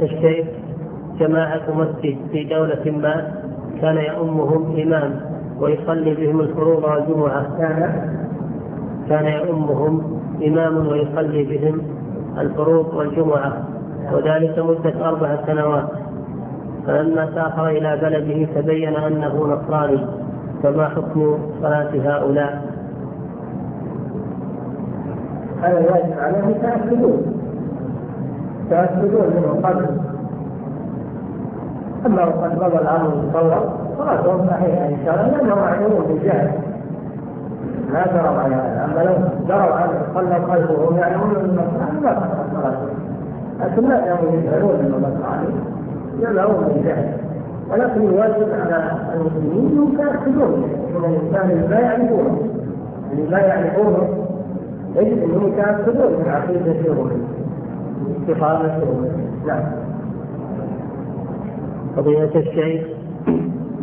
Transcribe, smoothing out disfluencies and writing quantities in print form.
الشيخ جماعة مسجد في دولة ما كان يؤمهم إمام ويصلي بهم الفروض والجمعة، كان يؤمهم إمام ويصلي بهم الفروض والجمعة، وذلك مدة 4 سنوات. فلما سافر إلى بلده تبين أنه نصراني، فما حكم صلاة هؤلاء؟ هذا واجب عليهم تأكدون منه قبل. أما وقد مضى الأمر المصور صلاتهم صحيحة إن شاء الله، لأنهم معلومون بالجهل لا دروا على هذا. أما لو دروا عنه صلوا خلفه وهم يعلمون أنه لا تصح صلاته، لكن لا داموا يجهلون أنه نصراني يعلمون بالجهل. ولكن الواجب على المسلمين أنهم يتأكدون من الإنسان اللي لا يعرفونه يجب أنهم يتأكدون من عقيدتهم استقامتهم. نعم. فضيلة الشيخ،